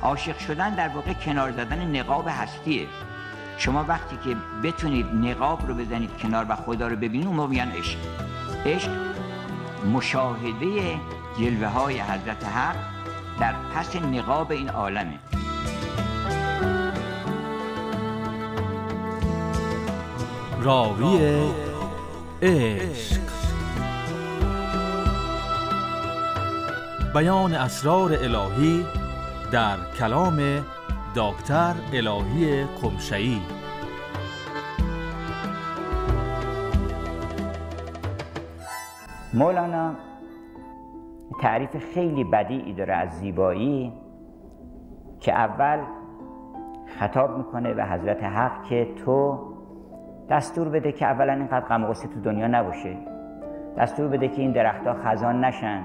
عاشق شدن در واقع کنار زدن نقاب هستیه. شما وقتی که بتونید نقاب رو بزنید کنار و خدا رو ببینید، اون موقع میگن عشق. عشق مشاهده جلوه های حضرت حق در پس نقاب این عالمه. راوی عشق، بیان اسرار الهی در کلام دکتر الهی قمشه‌ای. مولانا تعریف خیلی بدیعی داره از زیبایی که اول خطاب میکنه به حضرت حق که تو دستور بده که اولا اینقدر غم و غصه تو دنیا نباشه، دستور بده که این درختها خزان نشن،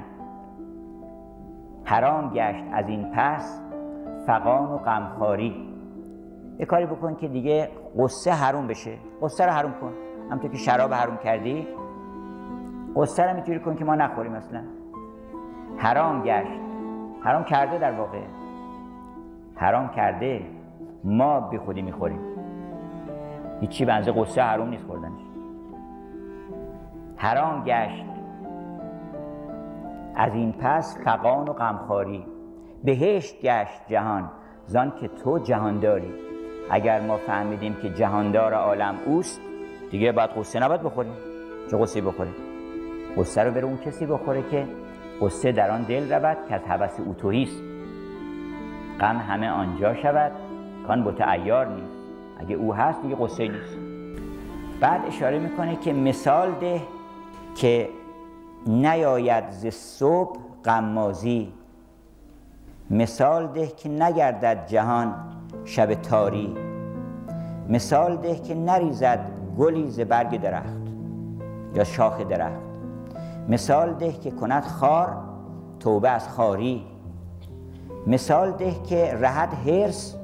حرام گشت از این پس فغان و غمخواری. یه کاری بکن که دیگه غصه حروم بشه، غصه رو حروم کن، همونطور که شراب حروم کردی غصه رو اینجوری کن که ما نخوریم. اصلا حرام گشت، حرام کرده، در واقع حرام کرده، ما بی خودی میخوریم، هیچی بنزه غصه حروم نیست خوردنش. حرام گشت از این پس فغان و غمخواری، بهشت گشت جهان زان که تو جهانداری. اگر ما فهمیدیم که جهاندار عالم اوست، دیگه باید غصه نباید بخوریم. چه غصه بخوریم؟ غصه رو بره اون کسی بخوره که غصه در آن دل رود که از هوس او تهیست. غم همه آنجا شود کان بت عیار نیست. اگه او هست دیگه غصه نیست. بعد اشاره میکنه که مثال ده که نیاید ز صبح غمازی، مثال ده که نگردد جهان شب تاری، مثال ده که نریزد گلی ز برگ درخت یا شاخ درخت، مثال ده که کند خار توبه از خاری، مثال ده که رهد حرص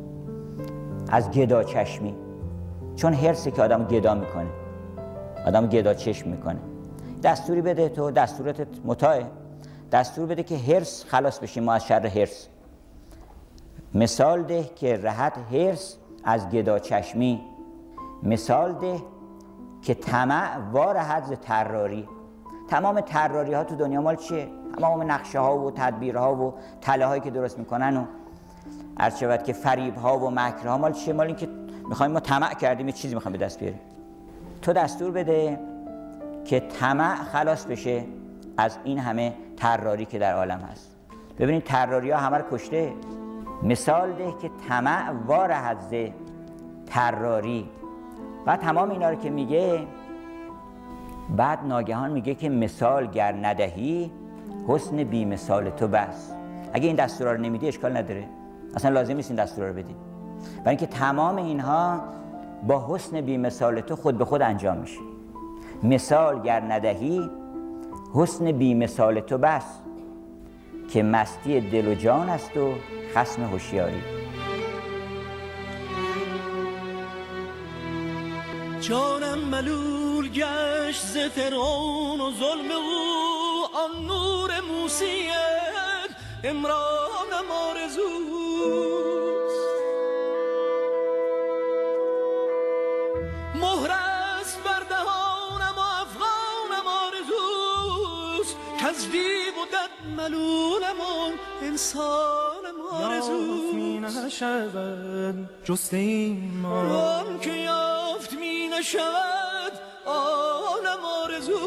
از گدا چشمی، چون حرصه که آدم گدا میکنه، آدم گدا چشم میکنه. دستوری بده، تو دستورتت متاعه، دستور بده که حرص خلاص بشیم ما از شر حرص. مثال ده که رهد حرص از گدا چشمی، مثال ده که طمع وارهد ز طراری. تمام طراری ها تو دنیا مال چیه؟ تمام نقشه ها و تدبیر ها و تله هایی که درست میکنن و عرض شود که فریب ها و مکر ها مال چیه؟ مال این که میخوایم ما طمع کردیم یه چیزی میخوایم به دست بیاریم. تو دستور بده که طمع خلاص بشه از این همه طراری که در عالم هست. ببینید طراری ها همه رو کشته. مثال ده که طمع وارهد ز طراری. و تمام اینا رو که میگه، بعد ناگهان میگه که مثال گر ندهی حسن بی مثال تو بس. اگه این دستورا رو نمیدی اشکال نداره، اصلا لازم نیست این دستورا رو بدی، برای اینکه تمام اینها با حسن بی مثال تو خود به خود انجام میشه. مثال گر ندهی حسن بی مثال تو بس، که مستی دل و جان است و خصم هوشیاری. جانم ملول گشت ز فرعون و ظلم او، آن نور موسیت امرانم آرزوست. مهر است بر دهانم و افغانم آرزوست، که از دیو و دد ملولم آن انسانم آرزوست. یافت می نشود جست ایمان، آن که یافت می نشود آنم آرزوست.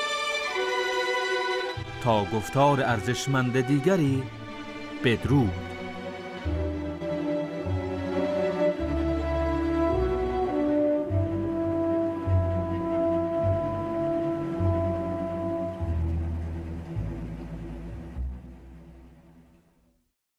تا گفتار ارزشمند دیگری بدرود.